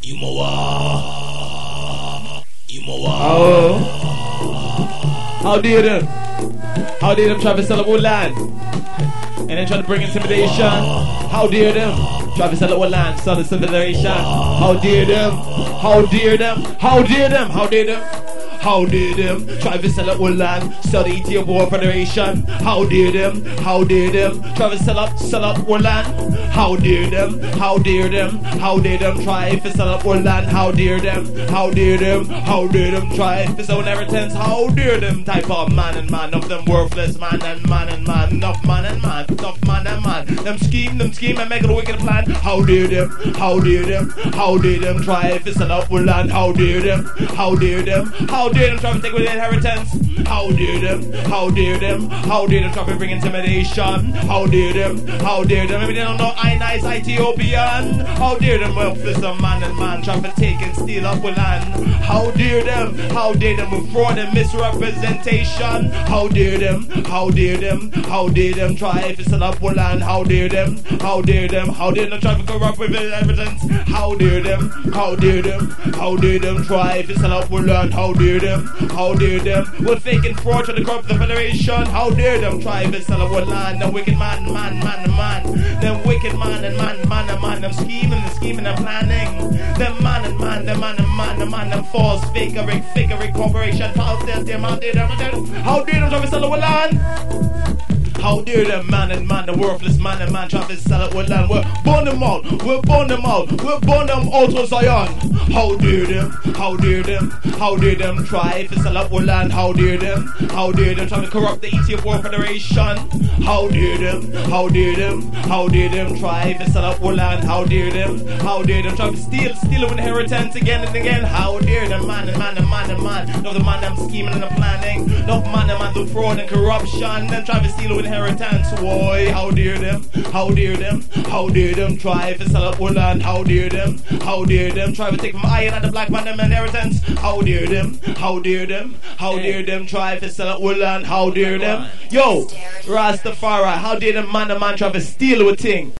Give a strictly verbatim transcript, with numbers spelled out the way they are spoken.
Oh. How dare them? How dare them try to sell up land? And then try to bring intimidation? How dare them? Try to sell up land, sell the civilization? How dare them? How dare them? How dare them? How dare them? How dare them try to sell up land, sell the Ethiopian War Federation? How dare them? How dare them try to sell up, sell up land? How dare them? How dare them? How dare them try to sell up land? How dare them? How dare them? How dare them try to sell inheritance? How dare them type of man and man of them worthless man and man and man, enough man and man, enough man and man. Them scheme, them scheme and make a wicked plan. How dare them? How dare them? How dare them try to sell up land? How dare them? How dare them? How dare them try to take away their inheritance? How dare them? How dare them? How dare them try to bring intimidation? How dare them? How dare them? Maybe they don't know I nice Ethiopian. How dare them worthless a man and man try to take and steal up with land? How dare them? How dare them with fraud and misrepresentation? How dare them? How dare them? How dare them try to sell up with land? How dare them? How dare them? How dare them try to corrupt with evidence? How dare them? How dare them? How dare them try to sell up with land? How dare them? How dare them? We're faking fraud to the corrupt the federation. How dare them try to sell up with land? The wicked man, man, man, man. Them wicked man and man, man and man. Them scheming and scheming and planning. Them man and man, them man and man, them man, them false fakery, fakery corporation. How dare them? How dare them? How dare them try to sell up with land? How dare them man and man, the worthless man and man try to sell it with land? We're burn them out, we'll burn them out, we'll burn them out of Zion. How dare them? How dare them? How dare them try to sell up with land? How dare them? How dare them try to corrupt the Ethiopian War Federation? How dare them? How dare them? How dare them try to sell up with land? How dare them? How dare them try to steal, steal inheritance again and again? How dare them man and man and man and man? No, the man them scheming and the planning. No man and man do fraud and corruption. Then try to steal inheritance. Why? How dare them? How dare them? How dare them try to sell up land? How dare them? How dare them try to take from iron and the black man them inheritance? How dare them? How dare them? How dare them try to sell up land? How dare them? Yo, Rastafari, how dare them man and man try to steal a thing?